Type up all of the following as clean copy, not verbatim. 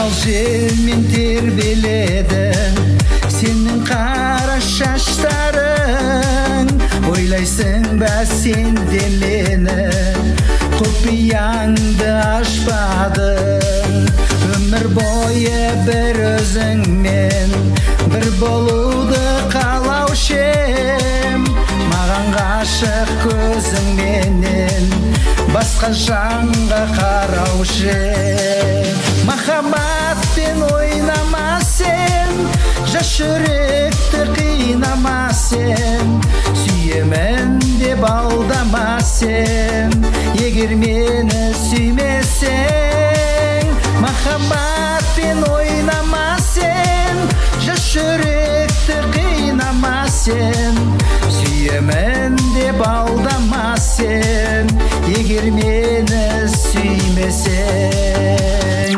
ал желмен тербеледі сенің қара шаштарың. Ойлайсың ба сен делені құпияңды ашпадың. Өмір бойы бір өзіңмен бір болуды қалаушы ем. Маған ғашық көзіңменен басқа жанға қараушы ем. Махаббатпен ойнама сен, жас жүректі қинама сен. Сүйемін деп алдама сен, егер мені сүймесең. Махаббатпен ойнама сен, жас жүректі қинама сен. Сүйемін деп алдама сен, егер мені сүймесең.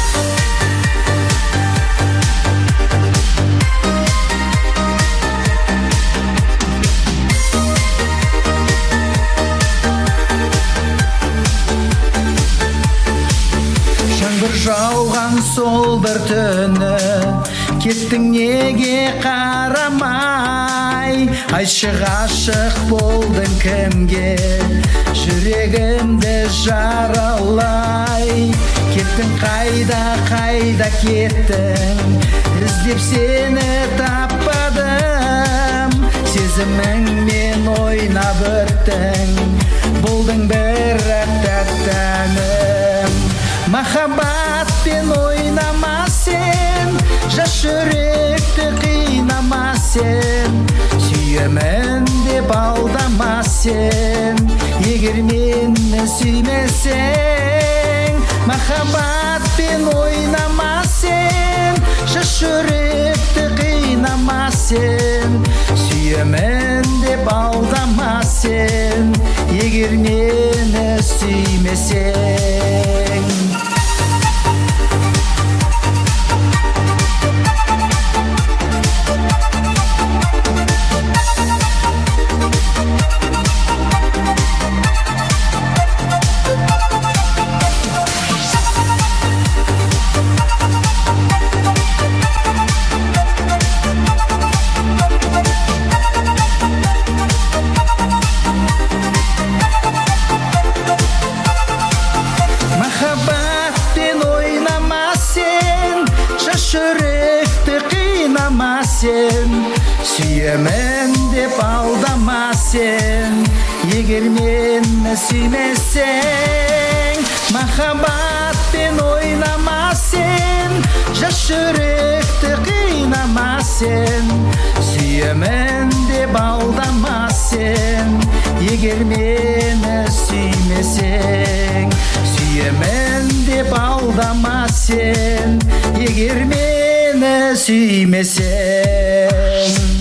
Жаңбыр жауған сол бір түні кеттің неге қарамай? Айтшы ғашық болдың кімге, жүрегімді жаралай? Кеттің қайда кеттің, іздеп сені таппадым. Сезіміңмен ойнап өрттің, болдың бірақ тәттәнім. Махаббатпен ойнама сен, жас жүректі қинама сен. Сүйемін деп алдама сен, егер мені сүймесең. Махаббатпен ойнама сен, жас жүректі қинама сен. Сүйемін деп алдама сен, егер мені сүймесең. Махаббатпен ойнама сен, жас жүректі қинама сен. Сүйемін деп алдама сен, егер мені сүймесең. Махаббатпен ойнама сен, жас жүректі қинама сен. Сүйемін деп алдама сен, егер мені сүймесең. Сүйемін деп алдама сен, егер мені сүймесең.